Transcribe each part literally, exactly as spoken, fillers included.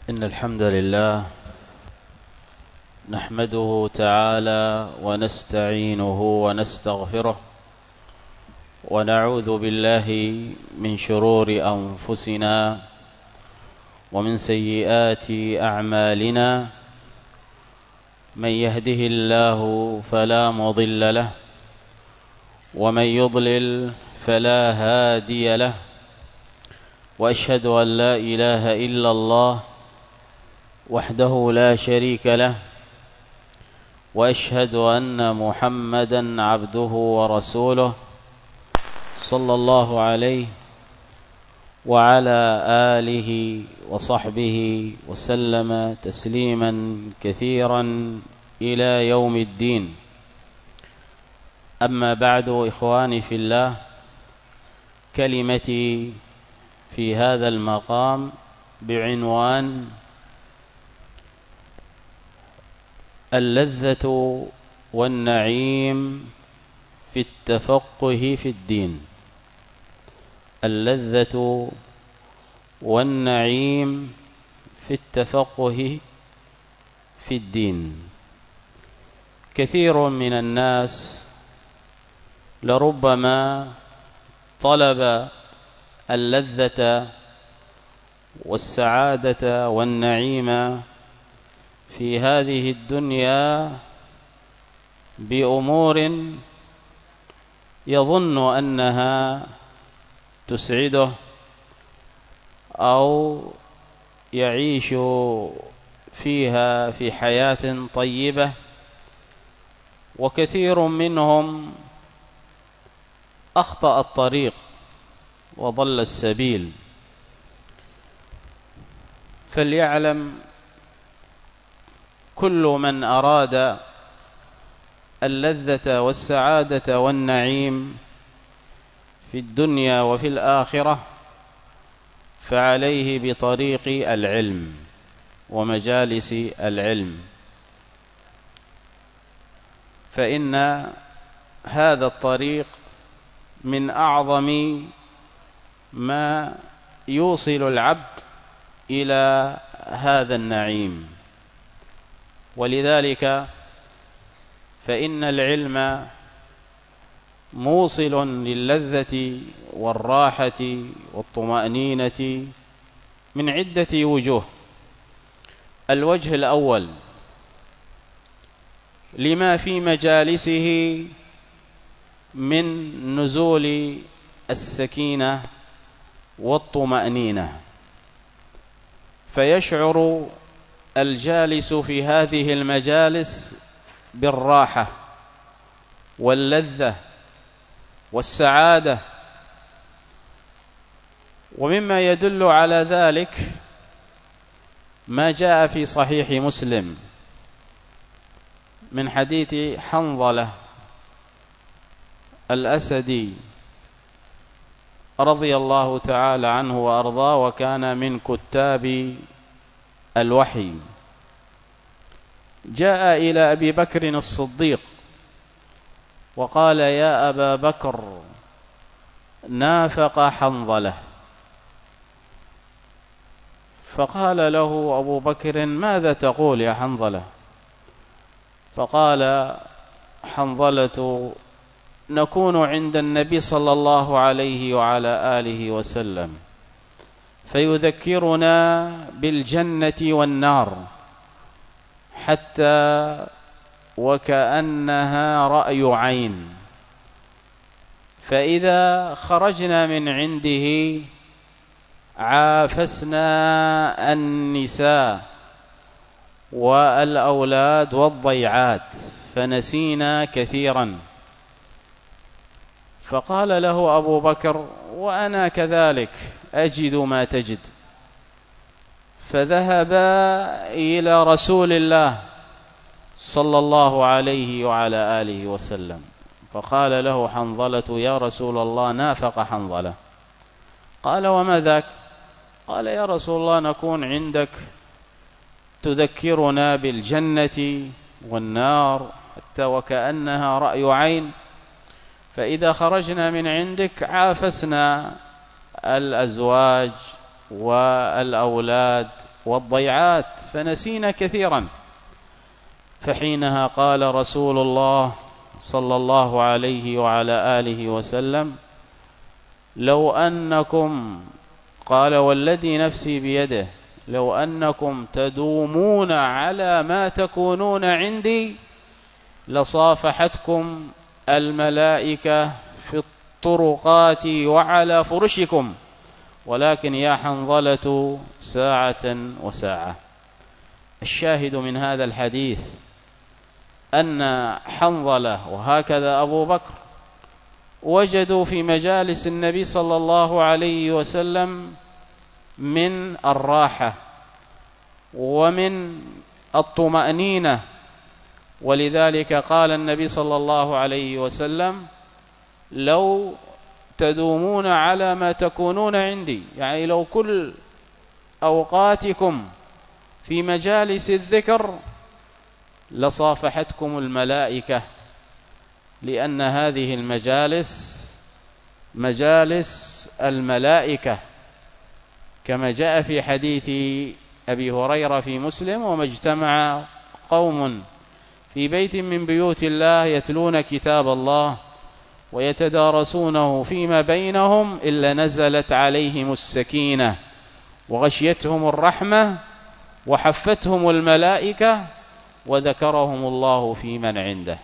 إن الحمد لله نحمده تعالى ونستعينه ونستغفره ونعوذ بالله من شرور أنفسنا ومن سيئات أعمالنا. من يهده الله فلا مضل له ومن يضلل فلا هادي له، وأشهد أن لا إله إلا الله وحده لا شريك له، وأشهد أن محمدا عبده ورسوله صلى الله عليه وعلى آله وصحبه وسلم تسليما كثيرا إلى يوم الدين. أما بعد، إخواني في الله، كلمتي في هذا المقام بعنوان اللذة والنعيم في التفقه في الدين. اللذة والنعيم في التفقه في الدين. كثير من الناس لربما طلب اللذة والسعادة والنعيم في هذه الدنيا بأمور يظن أنها تسعده أو يعيش فيها في حياة طيبة، وكثير منهم أخطأ الطريق وضل السبيل. فليعلم كل من أراد اللذة والسعادة والنعيم في الدنيا وفي الآخرة فعليه بطريق العلم ومجالس العلم، فإن هذا الطريق من أعظم ما يوصل العبد إلى هذا النعيم. ولذلك فإن العلم موصل للذة والراحة والطمأنينة من عدة وجوه. الوجه الأول لما في مجالسه من نزول السكينة والطمأنينة، فيشعر الجالس في هذه المجالس بالراحة واللذة والسعادة. ومما يدل على ذلك ما جاء في صحيح مسلم من حديث حنظلة الأسدي رضي الله تعالى عنه وأرضاه، وكان من كتاب الوحي. جاء إلى أبي بكر الصديق وقال: يا أبا بكر، نافق حنظلة. فقال له أبو بكر: ماذا تقول يا حنظلة؟ فقال حنظلة: نكون عند النبي صلى الله عليه وعلى آله وسلم فيذكرنا بالجنة والنار حتى وكأنها رأي عين، فإذا خرجنا من عنده عافسنا النساء والأولاد والضيعات فنسينا كثيرا. فقال له أبو بكر: وأنا كذلك أجد ما تجد. فذهبا إلى رسول الله صلى الله عليه وعلى آله وسلم، فقال له حنظلة: يا رسول الله، نافق حنظلة. قال: وما ذاك؟ قال: يا رسول الله، نكون عندك تذكرنا بالجنة والنار حتى وكأنها رأي عين، فإذا خرجنا من عندك عافسنا الأزواج والأولاد والضيعات فنسينا كثيرا. فحينها قال رسول الله صلى الله عليه وعلى آله وسلم: لو أنكم، قال والذي نفسي بيده، لو أنكم تدومون على ما تكونون عندي لصافحتكم الملائكة في الطرقات وعلى فرشكم، ولكن يا حنظلة ساعة وساعة. الشاهد من هذا الحديث أن حنظلة وهكذا أبو بكر وجدوا في مجالس النبي صلى الله عليه وسلم من الراحة ومن الطمأنينة، ولذلك قال النبي صلى الله عليه وسلم: لو تدومون على ما تكونون عندي، يعني لو كل أوقاتكم في مجالس الذكر لصافحتكم الملائكة، لأن هذه المجالس مجالس الملائكة، كما جاء في حديث أبي هريرة في مسلم: وما اجتمع قوم في بيت من بيوت الله يتلون كتاب الله ويتدارسونه فيما بينهم إلا نزلت عليهم السكينة وغشيتهم الرحمة وحفتهم الملائكة وذكرهم الله في من عنده.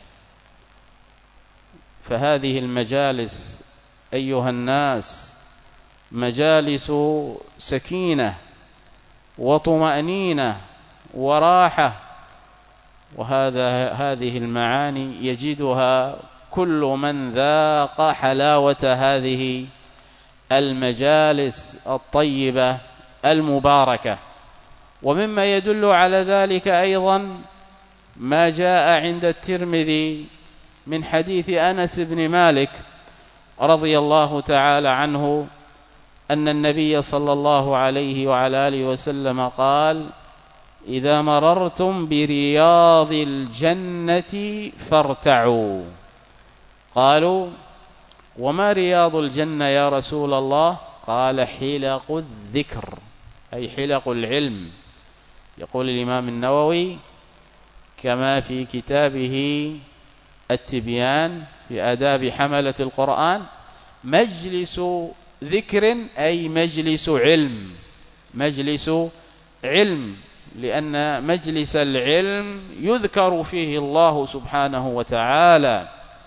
فهذه المجالس أيها الناس مجالس سكينة وطمأنينة وراحة، وهذا هذه المعاني يجدها كل من ذاق حلاوة هذه المجالس الطيبة المباركة. ومما يدل على ذلك أيضا ما جاء عند الترمذي من حديث أنس بن مالك رضي الله تعالى عنه أن النبي صلى الله عليه وعلى آله وسلم قال: إذا مررتم برياض الجنة فارتعوا. قالوا: وما رياض الجنة يا رسول الله؟ قال: حلق الذكر، أي حلق العلم. يقول الإمام النووي كما في كتابه التبيان في آداب حملة القرآن: مجلس ذكر أي مجلس علم، مجلس علم، لأن مجلس العلم يذكر فيه الله سبحانه وتعالى،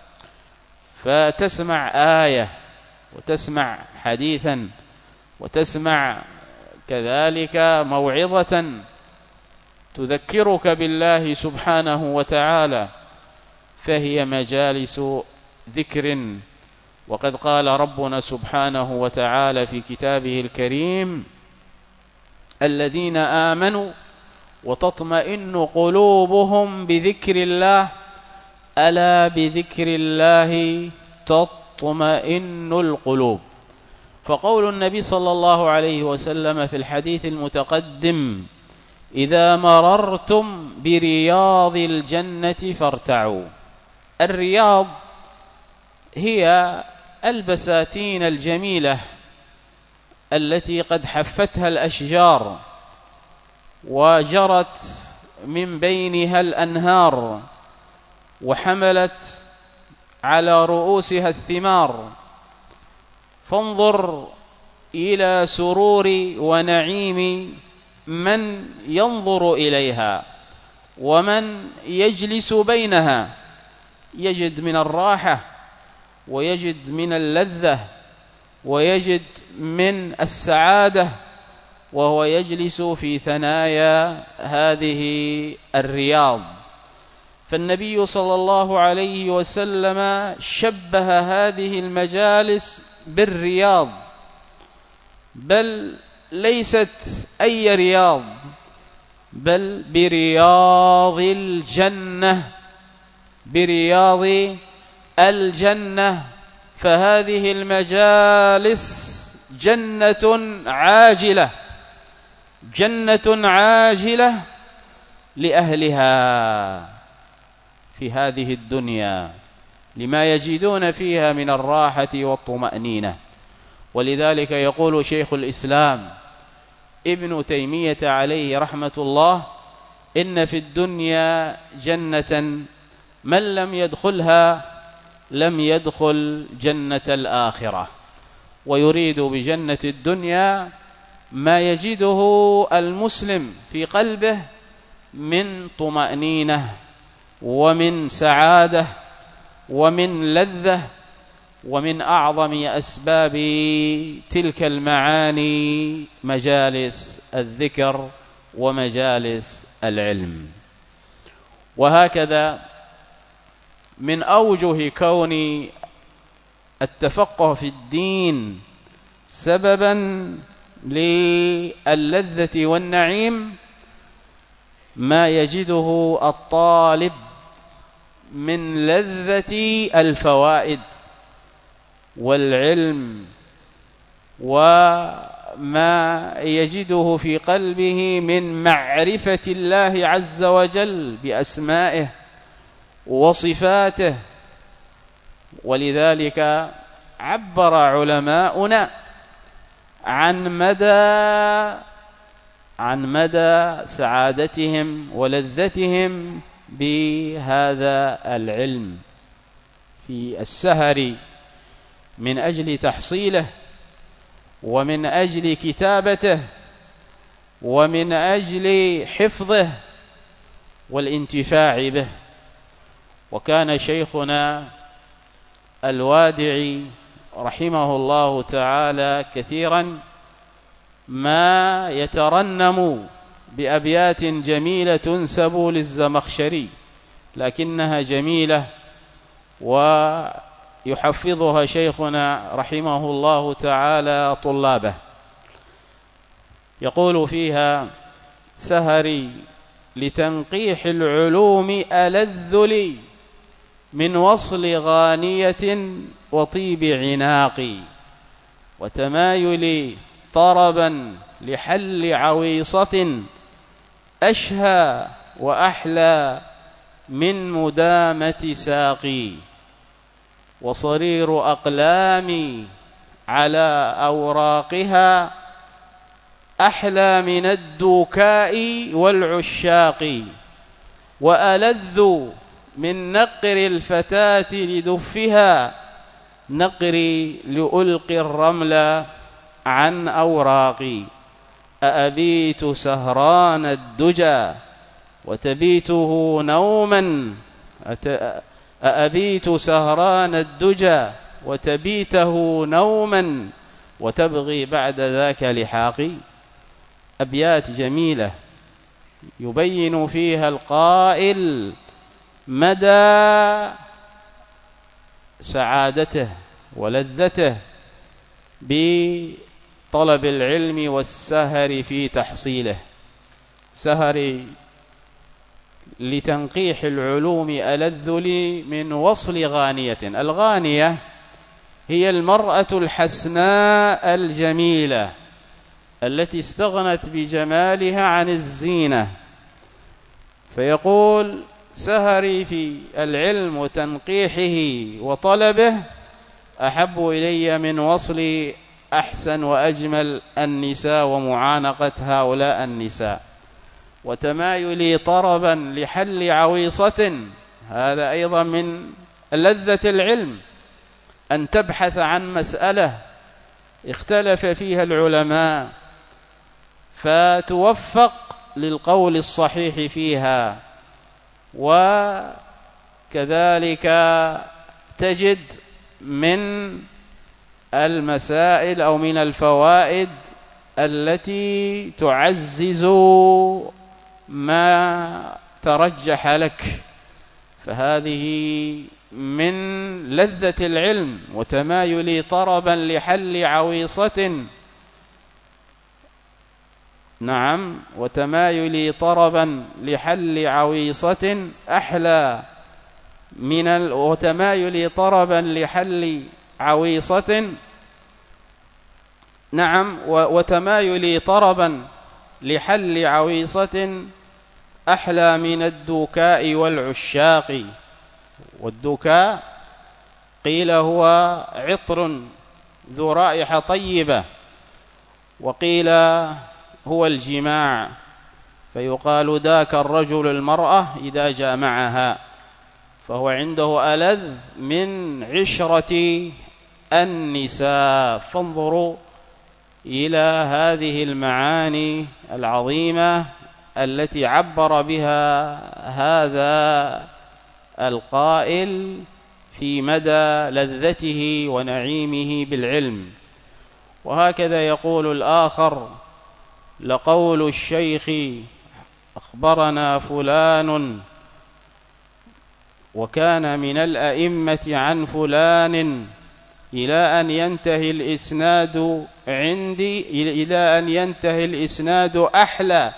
فتسمع آية وتسمع حديثا وتسمع كذلك موعظة تذكرك بالله سبحانه وتعالى، فهي مجالس ذكر. وقد قال ربنا سبحانه وتعالى في كتابه الكريم: الذين آمنوا وتطمئن قلوبهم بذكر الله ألا بذكر الله تطمئن القلوب. فقول النبي صلى الله عليه وسلم في الحديث المتقدم: إذا مررتم برياض الجنة فارتعوا. الرياض هي البساتين الجميلة التي قد حفتها الأشجار وجرت من بينها الأنهار وحملت على رؤوسها الثمار، فانظر إلى سرور ونعيم من ينظر إليها ومن يجلس بينها، يجد من الراحة ويجد من اللذة ويجد من السعادة وهو يجلس في ثنايا هذه الرياض. فالنبي صلى الله عليه وسلم شبه هذه المجالس بالرياض، بل ليست أي رياض، بل برياض الجنة، برياض الجنة. فهذه المجالس جنة عاجلة، جنة عاجلة لأهلها في هذه الدنيا لما يجدون فيها من الراحة والطمأنينة. ولذلك يقول شيخ الإسلام ابن تيمية عليه رحمة الله: إن في الدنيا جنة من لم يدخلها لم يدخل جنة الآخرة. ويريد بجنة الدنيا ما يجده المسلم في قلبه من طمأنينة ومن سعادة ومن لذة. ومن أعظم أسباب تلك المعاني مجالس الذكر ومجالس العلم. وهكذا من أوجه كون التفقه في الدين سببا للذة والنعيم ما يجده الطالب من لذة الفوائد والعلم، وما يجده في قلبه من معرفة الله عز وجل بأسمائه وصفاته. ولذلك عبر علماؤنا عن مدى عن مدى سعادتهم ولذتهم بهذا العلم في السهر من أجل تحصيله، ومن أجل كتابته، ومن أجل حفظه والانتفاع به. وكان شيخنا الوادعي رحمه الله تعالى كثيرا ما يترنم بأبيات جميلة تنسب للزمخشري، لكنها جميلة ويحفظها شيخنا رحمه الله تعالى طلابه. يقول فيها: سهري لتنقيح العلوم ألذ لي من وصل غانية وطيب عناقي، وتمايلي طربا لحل عويصة أشهى وأحلى من مدامة ساقي، وصرير أقلامي على أوراقها أحلى من الدوكاء والعشاق، وألذ من نقر الفتاة لدفها نقري لألقي الرمل عن أوراقي. أأبيت سهران الدجى وتبيته نوما أأبيت سهران الدجى وتبيته نوما وتبغي بعد ذاك لحاقي. أبيات جميلة يبين فيها القائل مدى سعادته ولذته بطلب العلم والسهر في تحصيله. سهري لتنقيح العلوم ألذ لي من وصل غانية. الغانية هي المرأة الحسناء الجميلة التي استغنت بجمالها عن الزينة. فيقول: سهري في العلم وتنقيحه وطلبه أحب إلي من وصل أحسن وأجمل النساء ومعانقة هؤلاء النساء. وتمايلي طربا لحل عويصة، هذا أيضا من لذة العلم، أن تبحث عن مسألة اختلف فيها العلماء فتوفق للقول الصحيح فيها، وكذلك تجد من المسائل أو من الفوائد التي تعزز ما ترجح لك. فهذه من لذة العلم. وتمايلي طربا لحل عويصة، نعم، وتمايلي طربا لحل عويصة أحلى من ال... وتمايلي طربا لحل عويصة، نعم، وتمايلي طربا لحل عويصة أحلى من الدوكاء والعشاق. والدوكاء قيل هو عطر ذو رائحة طيبة، وقيل هو الجماع، فيقال ذاك الرجل المرأة إذا جامعها، فهو عنده ألذ من عشرة النساء. فانظروا إلى هذه المعاني العظيمة التي عبر بها هذا القائل في مدى لذته ونعيمه بالعلم. وهكذا يقول الآخر: لقول الشيخ أخبرنا فلان وكان من الأئمة عن فلان إلى أن ينتهي الإسناد عندي إلى أن ينتهي الإسناد أحلى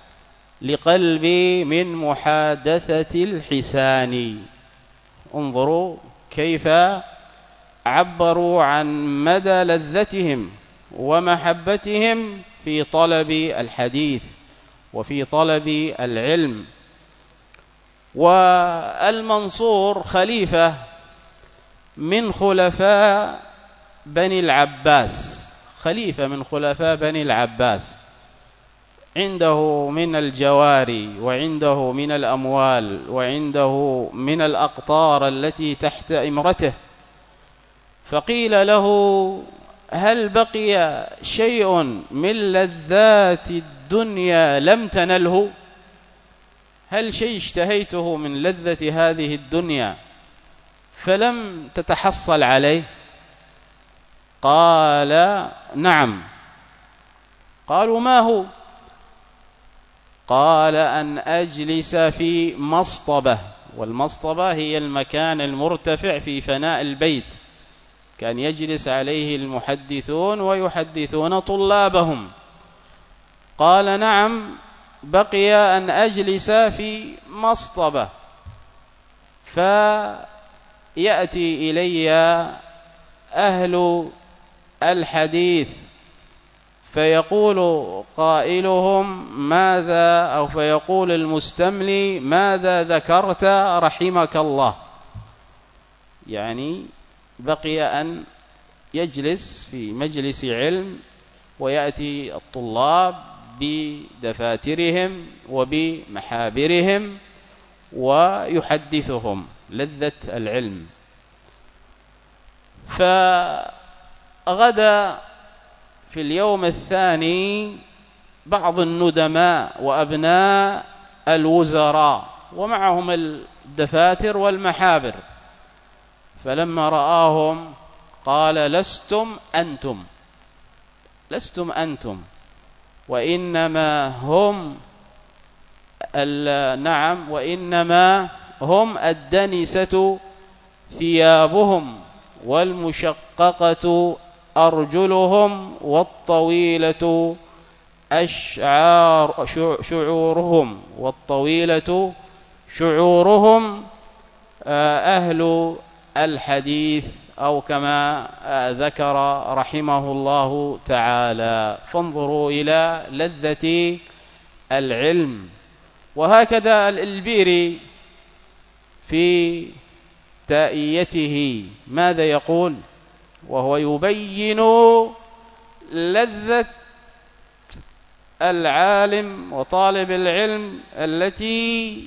لقلبي من محادثة الحسان. انظروا كيف عبروا عن مدى لذتهم ومحبتهم في طلب الحديث وفي طلب العلم. والمنصور خليفة من خلفاء بني العباس، خليفة من خلفاء بني العباس، عنده من الجواري وعنده من الأموال وعنده من الأقطار التي تحت إمرته. فقيل له: هل بقي شيء من لذات الدنيا لم تنله؟ هل شيء اشتهيته من لذة هذه الدنيا فلم تتحصل عليه؟ قال: نعم. قالوا: ما هو؟ قال: أن أجلس في مصطبة، والمصطبة هي المكان المرتفع في فناء البيت، كان يجلس عليه المحدثون ويحدثون طلابهم. قال: نعم، بقي أن أجلس في مصطبة، فيأتي إلي أهل الحديث فيقول قائلهم: ماذا، أو فيقول المستملي: ماذا ذكرت رحمك الله؟ يعني بقي أن يجلس في مجلس علم ويأتي الطلاب بدفاترهم وبمحابرهم ويحدثهم لذة العلم. فغدا في اليوم الثاني بعض الندماء وأبناء الوزراء ومعهم الدفاتر والمحابر، فلما رآهم قال: لستم أنتم، لستم أنتم، وإنما هم نعم وإنما هم الدنسة ثيابهم والمشققة أرجلهم والطويلة أشعار شعورهم والطويلة شعورهم أهل الحديث، أو كما ذكر رحمه الله تعالى. فانظروا إلى لذة العلم. وهكذا الإلبيري في تائيته ماذا يقول وهو يبين لذة العالم وطالب العلم التي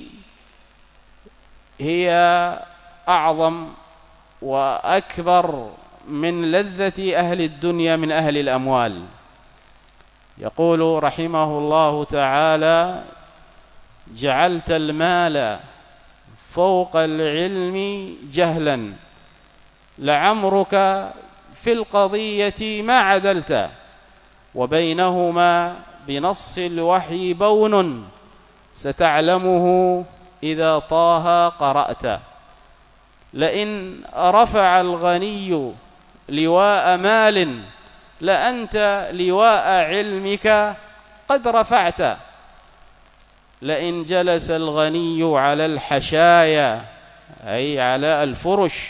هي أعظم وأكبر من لذة أهل الدنيا من أهل الأموال. يقول رحمه الله تعالى: جعلت المال فوق العلم جهلا، لعمرك في القضية ما عدلت، وبينهما بنص الوحي بون، ستعلمه إذا طه قرأت. لئن رفع الغني لواء مال، لأنت لواء علمك قد رفعت. لئن جلس الغني على الحشايا، أي على الفرش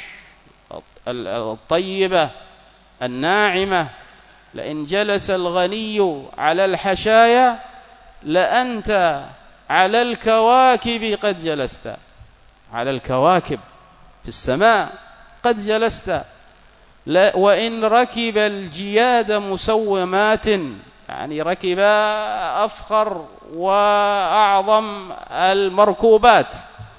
الطيبة الناعمة، لئن جلس الغني على الحشايا لأنت على الكواكب قد جلست، على الكواكب في السماء قد جلست. وإن ركب الجياد مسومات، يعني ركب أفخر وأعظم المركوبات،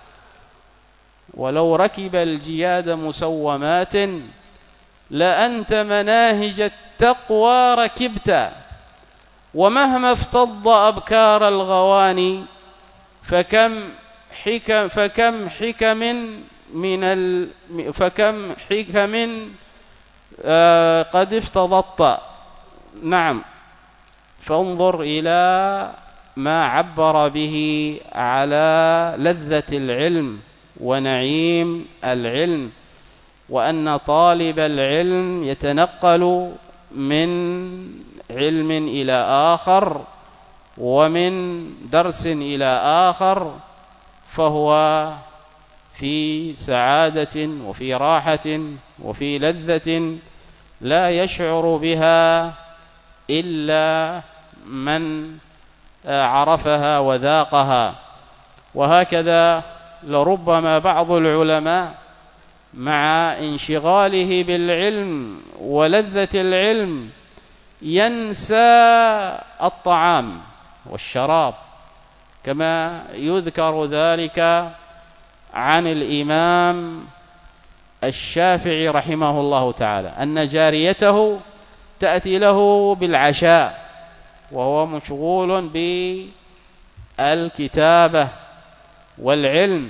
ولو ركب الجياد مسومات لأنت مناهج التقوى ركبت، ومهما افتض أبكار الغواني فكم حكم فكم حكم من ال فكم حكم آه قد افتضت. نعم، فانظر إلى ما عبر به على لذة العلم ونعيم العلم، وأن طالب العلم يتنقل من علم إلى آخر ومن درس إلى آخر، فهو في سعادة وفي راحة وفي لذة لا يشعر بها إلا من عرفها وذاقها. وهكذا لربما بعض العلماء مع انشغاله بالعلم ولذة العلم ينسى الطعام والشراب، كما يذكر ذلك عن الإمام الشافعي رحمه الله تعالى أن جاريته تأتي له بالعشاء وهو مشغول بالكتابة والعلم،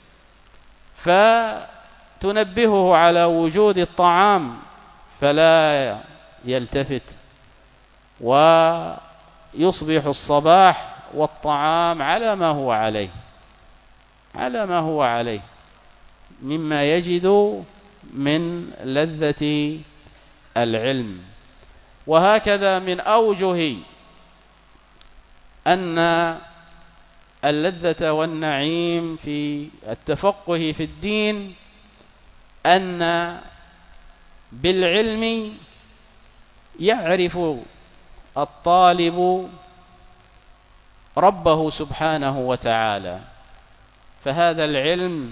فتنبهه على وجود الطعام فلا يلتفت، ويصبح الصباح والطعام على ما هو عليه على ما هو عليه مما يجد من لذة العلم. وهكذا من أوجه أن اللذة والنعيم في التفقه في الدين أن بالعلم يعرف الطالب ربه سبحانه وتعالى، فهذا العلم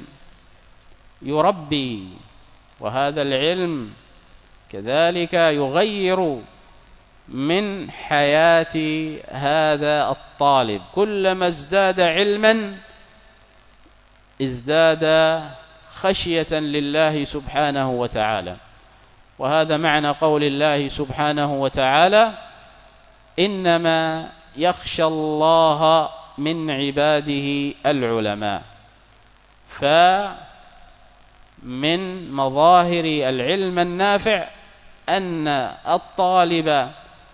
يربي، وهذا العلم كذلك يغير من حياة هذا الطالب. كلما ازداد علما ازداد خشية لله سبحانه وتعالى، وهذا معنى قول الله سبحانه وتعالى: إنما يخشى الله من عباده العلماء. فمن مظاهر العلم النافع أن الطالب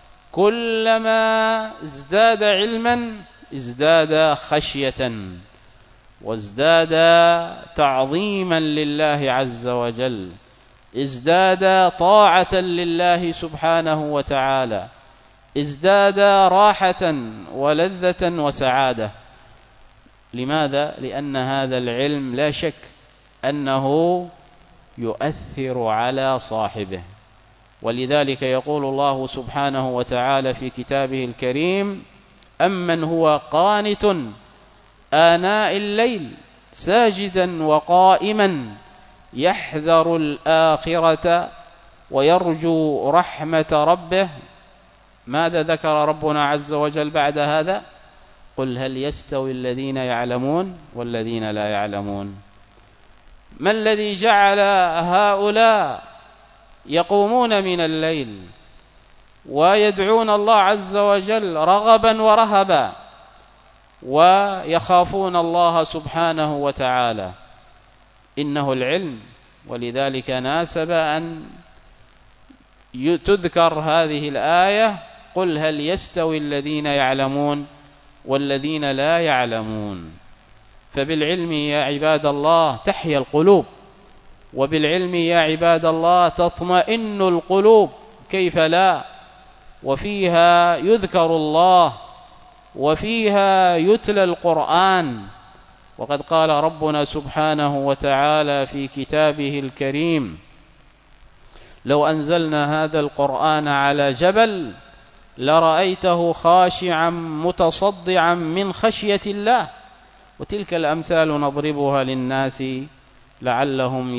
كلما ازداد علما ازداد خشية وازداد تعظيما لله عز وجل، ازداد طاعة لله سبحانه وتعالى، ازداد راحة ولذة وسعادة. لماذا؟ لأن هذا العلم لا شك أنه يؤثر على صاحبه، ولذلك يقول الله سبحانه وتعالى في كتابه الكريم: أمن هو قانت آناء الليل ساجدا وقائما يحذر الآخرة ويرجو رحمة ربه. ماذا ذكر ربنا عز وجل بعد هذا؟ قل هل يستوي الذين يعلمون والذين لا يعلمون. ما الذي جعل هؤلاء يقومون من الليل ويدعون الله عز وجل رغبا ورهبا ويخافون الله سبحانه وتعالى؟ إنه العلم، ولذلك ناسب أن تذكر هذه الآية: قل هل يستوي الذين يعلمون والذين لا يعلمون. فبالعلم يا عباد الله تحيا القلوب، وبالعلم يا عباد الله تطمئن القلوب، كيف لا؟ وفيها يذكر الله، وفيها يتلى القرآن. وقد قال ربنا سبحانه وتعالى في كتابه الكريم: لو أنزلنا هذا القرآن على جبل لرأيته خاشعا متصدعا من خشية الله. وتلك الأمثال نضربها للناس لعلهم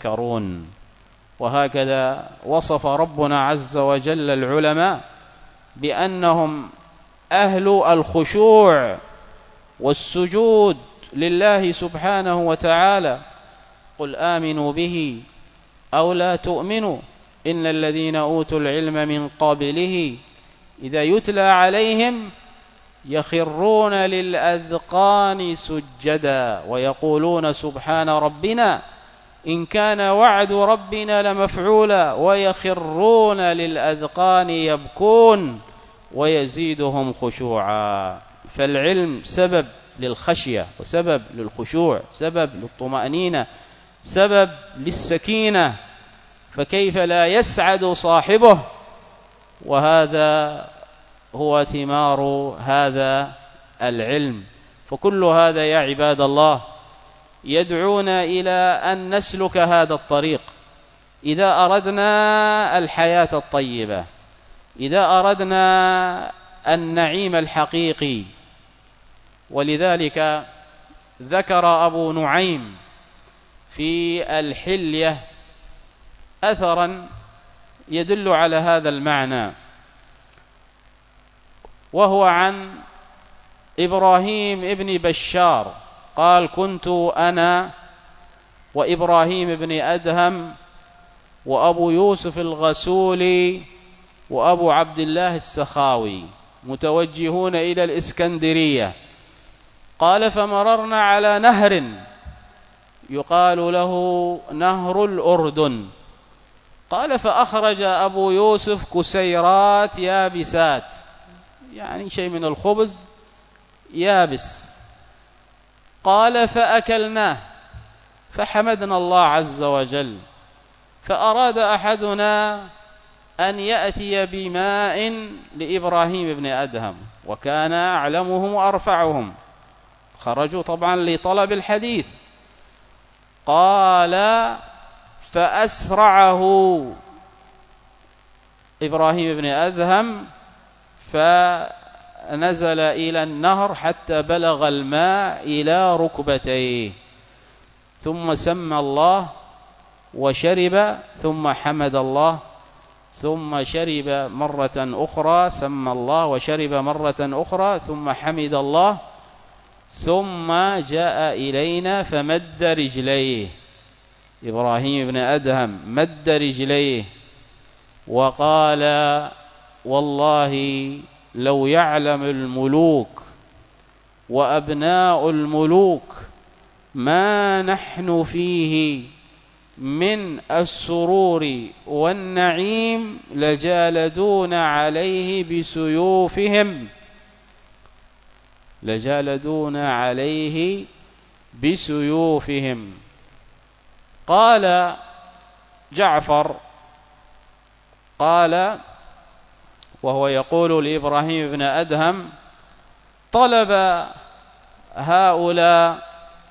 يتفكرون. وهكذا وصف ربنا عز وجل العلماء بأنهم أهل الخشوع والسجود لله سبحانه وتعالى. قل آمنوا به أو لا تؤمنوا إن الذين أوتوا العلم من قبله إذا يتلى عليهم يخرون للأذقان سجدا ويقولون سبحان ربنا إن كان وعد ربنا لمفعولا ويخرون للأذقان يبكون ويزيدهم خشوعا. فالعلم سبب للخشية وسبب للخشوع، سبب للطمأنينة، سبب للسكينة، فكيف لا يسعد صاحبه؟ وهذا هو ثمار هذا العلم. فكل هذا يا عباد الله يدعونا إلى أن نسلك هذا الطريق إذا أردنا الحياة الطيبة، إذا أردنا النعيم الحقيقي. ولذلك ذكر أبو نعيم في الحلية أثرا يدل على هذا المعنى، وهو عن إبراهيم ابن بشار قال: كنت أنا وإبراهيم ابن أدهم وأبو يوسف الغسولي وأبو عبد الله السخاوي متوجهون إلى الإسكندرية. قال: فمررنا على نهر يقال له نهر الأردن. قال: فأخرج أبو يوسف كسيرات يابسات، يعني شيء من الخبز يابس. قال: فأكلناه فحمدنا الله عز وجل، فأراد أحدنا أن يأتي بماء لإبراهيم بن أدهم، وكان أعلمهم وأرفعهم، خرجوا طبعا لطلب الحديث. قال: فأسرعه إبراهيم بن أدهم فنزل إلى النهر حتى بلغ الماء إلى ركبتيه، ثم سمى الله وشرب، ثم حمد الله، ثم شرب مرة أخرى، سمى الله وشرب مرة أخرى، ثم حمد الله، ثم جاء إلينا فمد رجليه. إبراهيم بن أدهم مد رجليه وقال: والله لو يعلم الملوك وأبناء الملوك ما نحن فيه من السرور والنعيم لجالدون عليه بسيوفهم لجالدون عليه بسيوفهم. قال جعفر قال وهو يقول لإبراهيم بن أدهم: طلب هؤلاء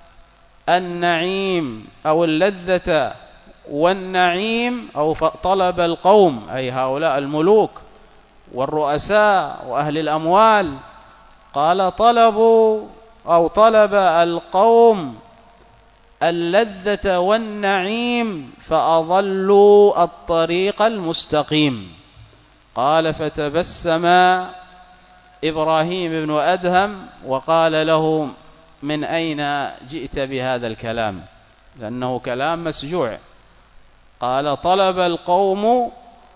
النعيم أو اللذة والنعيم، أو طلب القوم أي هؤلاء الملوك والرؤساء وأهل الأموال، قال: طلبوا أو طلب القوم اللذة والنعيم فأضلوا الطريق المستقيم. قال: فتبسم إبراهيم بن أدهم وقال له: من أين جئت بهذا الكلام؟ لأنه كلام مسجوع. قال: طلب القوم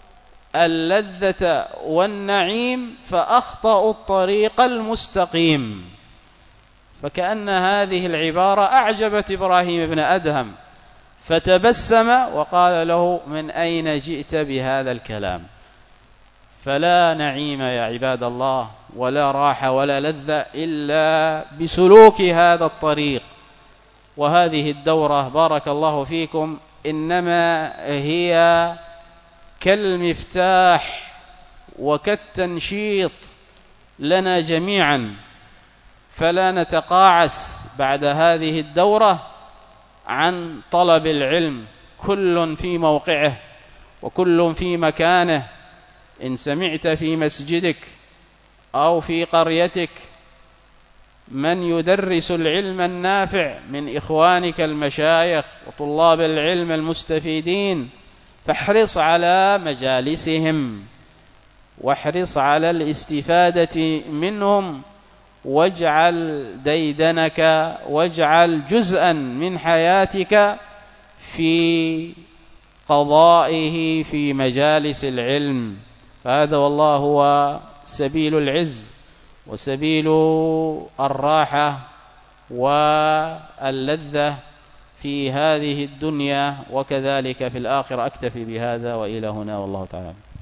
اللذة والنعيم فأخطأوا الطريق المستقيم. فكأن هذه العبارة أعجبت إبراهيم بن أدهم، فتبسم وقال له: من أين جئت بهذا الكلام؟ فلا نعيم يا عباد الله ولا راحة ولا لذة إلا بسلوك هذا الطريق. وهذه الدورة بارك الله فيكم إنما هي كالمفتاح وكالتنشيط لنا جميعا، فلا نتقاعس بعد هذه الدورة عن طلب العلم، كل في موقعه وكل في مكانه. إن سمعت في مسجدك أو في قريتك من يدرس العلم النافع من إخوانك المشايخ وطلاب العلم المستفيدين، فاحرص على مجالسهم، واحرص على الاستفادة منهم، واجعل ديدنك واجعل جزءا من حياتك في قضائه في مجالس العلم. فهذا والله هو سبيل العز وسبيل الراحة واللذة في هذه الدنيا وكذلك في الآخرة. أكتفي بهذا وإلى هنا والله تعالى.